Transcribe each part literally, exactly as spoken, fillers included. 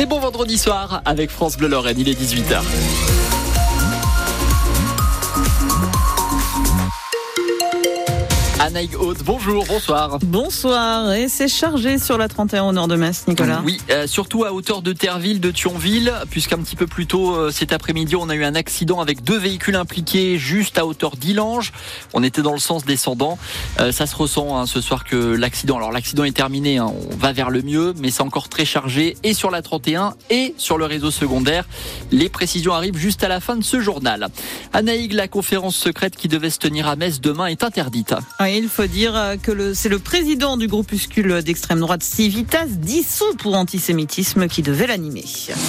Et bon vendredi soir avec France Bleu Lorraine, il est dix-huit heures. Anaïg Haute, bonjour, bonsoir. Bonsoir, et c'est chargé sur la trente et un au nord de Metz, Nicolas. Oui, euh, surtout à hauteur de Terreville, de Thionville, puisqu'un petit peu plus tôt euh, cet après-midi, on a eu un accident avec deux véhicules impliqués juste à hauteur d'Illange. On était dans le sens descendant. Euh, ça se ressent hein, ce soir que l'accident, alors l'accident est terminé, hein, on va vers le mieux, mais c'est encore très chargé, et sur la trente et un et sur le réseau secondaire. Les précisions arrivent juste à la fin de ce journal. Anaïg, la conférence secrète qui devait se tenir à Metz demain est interdite. Oui, il faut dire que le, c'est le président du groupuscule d'extrême droite Civitas, dissous pour antisémitisme, qui devait l'animer.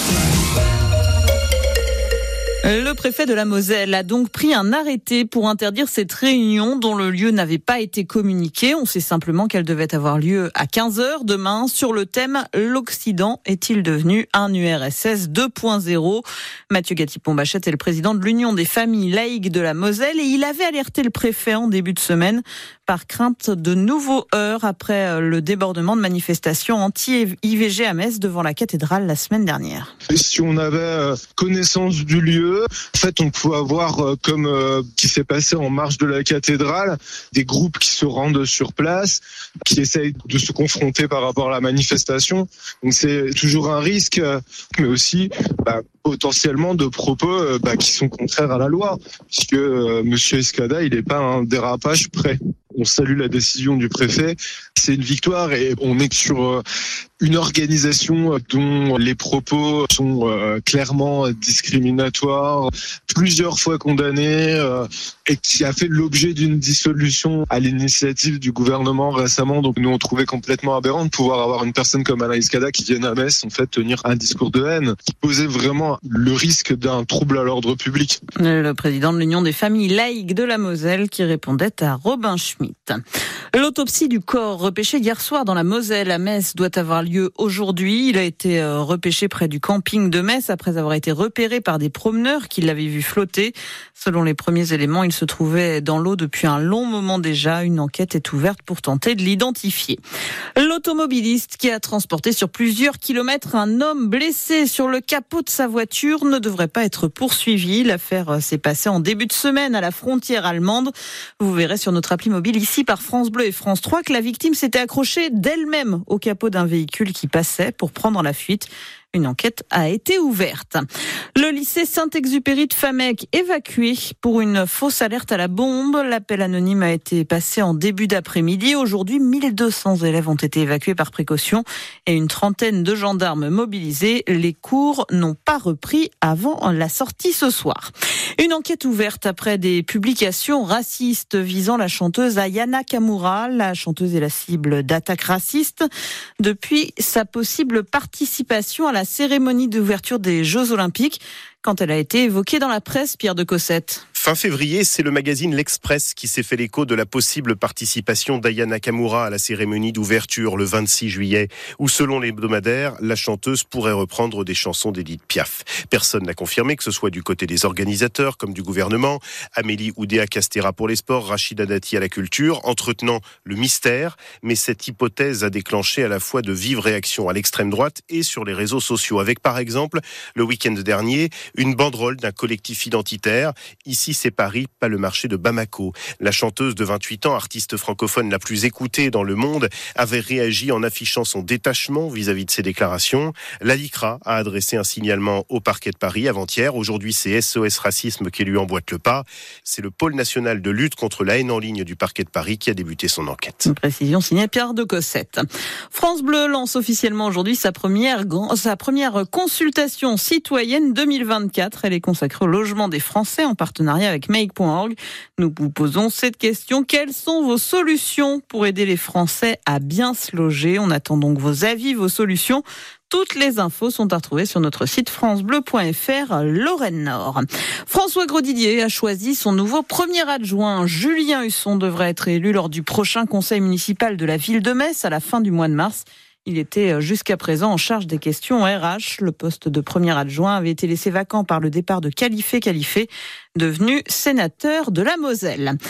Le préfet de la Moselle a donc pris un arrêté pour interdire cette réunion dont le lieu n'avait pas été communiqué. On sait simplement qu'elle devait avoir lieu à quinze heures demain sur le thème « L'Occident est-il devenu un U R S S deux point zéro ?» Mathieu Gatti-Pombachette est le président de l'Union des familles laïques de la Moselle et il avait alerté le préfet en début de semaine par crainte de nouveaux heurts après le débordement de manifestations anti-I V G à Metz devant la cathédrale la semaine dernière. Et si on avait connaissance du lieu, en fait, on pouvait avoir, comme euh, qui s'est passé en marge de la cathédrale, des groupes qui se rendent sur place, qui essayent de se confronter par rapport à la manifestation. Donc c'est toujours un risque, mais aussi bah, potentiellement de propos euh, bah, qui sont contraires à la loi, puisque euh, Monsieur Escada, il n'est pas un dérapage prêt. On salue la décision du préfet. C'est une victoire et on est sur une organisation dont les propos sont clairement discriminatoires, plusieurs fois condamnés et qui a fait l'objet d'une dissolution à l'initiative du gouvernement récemment. Donc nous on trouvait complètement aberrant de pouvoir avoir une personne comme Alain Escada qui vienne à Metz en fait tenir un discours de haine qui posait vraiment le risque d'un trouble à l'ordre public. Le président de l'Union des familles laïques de la Moselle qui répondait à Robin Schmitt. L'autopsie du corps repêché hier soir dans la Moselle à Metz doit avoir lieu aujourd'hui. Il a été repêché près du camping de Metz après avoir été repéré par des promeneurs qui l'avaient vu flotter. Selon les premiers éléments, il se trouvait dans l'eau depuis un long moment déjà. Une enquête est ouverte pour tenter de l'identifier. L'automobiliste qui a transporté sur plusieurs kilomètres un homme blessé sur le capot de sa voiture ne devrait pas être poursuivi. L'affaire s'est passée en début de semaine à la frontière allemande. Vous verrez sur notre appli mobile ici par France Bleu et France trois que la victime s'était accrochée d'elle-même au capot d'un véhicule qui passait pour prendre la fuite. Une enquête a été ouverte. Le lycée Saint-Exupéry de Famec évacué pour une fausse alerte à la bombe. L'appel anonyme a été passé en début d'après-midi. Aujourd'hui, mille deux cents élèves ont été évacués par précaution et une trentaine de gendarmes mobilisés. Les cours n'ont pas repris avant la sortie ce soir. Une enquête ouverte après des publications racistes visant la chanteuse Aya Nakamura. La chanteuse est la cible d'attaques racistes depuis sa possible participation à la cérémonie d'ouverture des Jeux Olympiques quand elle a été évoquée dans la presse, Pierre de Cossette. Fin février, c'est le magazine L'Express qui s'est fait l'écho de la possible participation d'Aya Nakamura à la cérémonie d'ouverture le vingt-six juillet, où selon l'hebdomadaire, la chanteuse pourrait reprendre des chansons d'Edith Piaf. Personne n'a confirmé, que ce soit du côté des organisateurs comme du gouvernement. Amélie Oudéa-Castéra pour les sports, Rachida Dati à la culture, entretenant le mystère. Mais cette hypothèse a déclenché à la fois de vives réactions à l'extrême droite et sur les réseaux sociaux, avec par exemple, le week-end dernier, une banderole d'un collectif identitaire. Ici, c'est Paris, pas le marché de Bamako. La chanteuse de vingt-huit ans, artiste francophone la plus écoutée dans le monde, avait réagi en affichant son détachement vis-à-vis de ces déclarations. La LICRA a adressé un signalement au parquet de Paris avant-hier. Aujourd'hui, c'est S O S Racisme qui lui emboîte le pas. C'est le pôle national de lutte contre la haine en ligne du parquet de Paris qui a débuté son enquête. Une précision signée Pierre de Cossette. France Bleu lance officiellement aujourd'hui sa première, sa première consultation citoyenne deux mille vingt-quatre. Elle est consacrée au logement des Français en partenariat avec make point org. Nous vous posons cette question. Quelles sont vos solutions pour aider les Français à bien se loger? On attend donc vos avis, vos solutions. Toutes les infos sont à retrouver sur notre site francebleu point f r Lorraine Nord. François Grosdidier a choisi son nouveau premier adjoint. Julien Husson devrait être élu lors du prochain conseil municipal de la ville de Metz à la fin du mois de mars. Il était jusqu'à présent en charge des questions R H. Le poste de premier adjoint avait été laissé vacant par le départ de Khalifé Khalifé, devenu sénateur de la Moselle.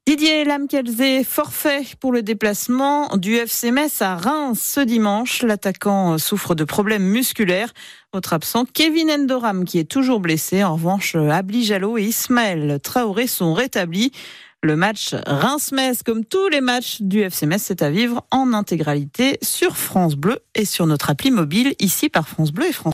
Didier Lamkelze, forfait pour le déplacement du F C Metz à Reims ce dimanche. L'attaquant souffre de problèmes musculaires. Autre absent, Kevin Endoram qui est toujours blessé. En revanche, Abli Jallo et Ismaël Traoré sont rétablis. Le match Reims-Metz, comme tous les matchs du F C Metz, c'est à vivre en intégralité sur France Bleu et sur notre appli mobile, ici par France Bleu et France.